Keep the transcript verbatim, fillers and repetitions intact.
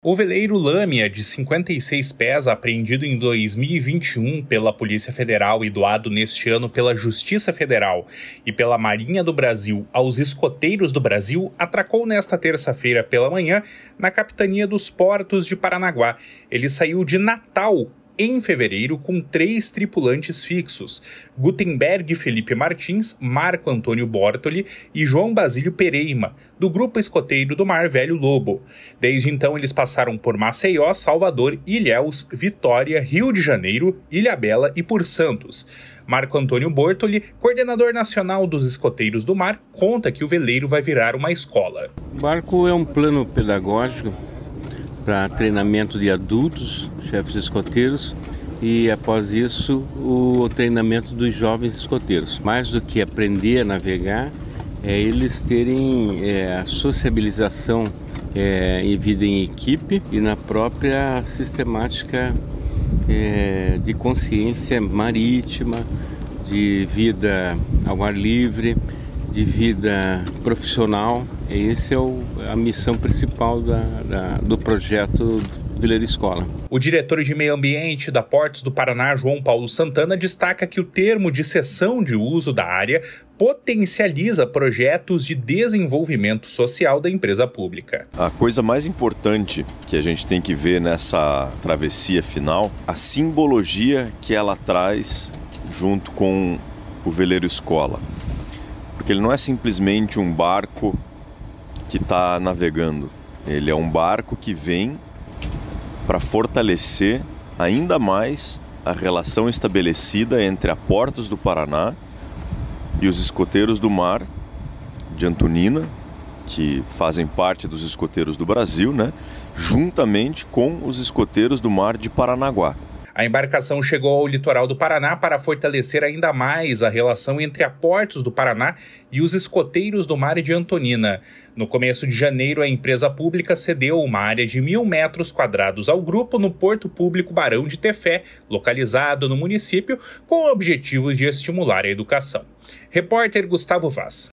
O veleiro Lâmia, de cinquenta e seis pés, apreendido em dois mil e vinte e um pela Polícia Federal e doado neste ano pela Justiça Federal e pela Marinha do Brasil aos escoteiros do Brasil, atracou nesta terça-feira pela manhã na Capitania dos Portos de Paranaguá. Ele saiu de Natal, em fevereiro, com três tripulantes fixos: Gutenberg Felipe Martins, Marco Antônio Bortoli e João Basílio Pereima, do Grupo Escoteiro do Mar Velho Lobo. Desde então, eles passaram por Maceió, Salvador, Ilhéus, Vitória, Rio de Janeiro, Ilhabela e por Santos. Marco Antônio Bortoli, coordenador nacional dos Escoteiros do Mar, conta que o veleiro vai virar uma escola. O barco é um plano pedagógico para treinamento de adultos, chefes escoteiros, e após isso o treinamento dos jovens escoteiros. Mais do que aprender a navegar, é eles terem é, a sociabilização é, em vida em equipe e na própria sistemática é, de consciência marítima, de vida ao ar livre, de vida profissional. Essa é o, a missão principal da, da, do projeto Veleiro Escola. O diretor de Meio Ambiente da Portos do Paraná, João Paulo Santana, destaca que o termo de cessão de uso da área potencializa projetos de desenvolvimento social da empresa pública. A coisa mais importante que a gente tem que ver nessa travessia final, a simbologia que ela traz junto com o Veleiro Escola. Porque ele não é simplesmente um barco que está navegando. Ele é um barco que vem para fortalecer ainda mais a relação estabelecida entre a Portos do Paraná e os escoteiros do mar de Antonina, que fazem parte dos escoteiros do Brasil, né? Juntamente com os escoteiros do mar de Paranaguá. A embarcação chegou ao litoral do Paraná para fortalecer ainda mais a relação entre a Portos do Paraná e os escoteiros do mar de Antonina. No começo de janeiro, a empresa pública cedeu uma área de mil metros quadrados ao grupo no Porto Público Barão de Tefé, localizado no município, com o objetivo de estimular a educação. Repórter Gustavo Vaz.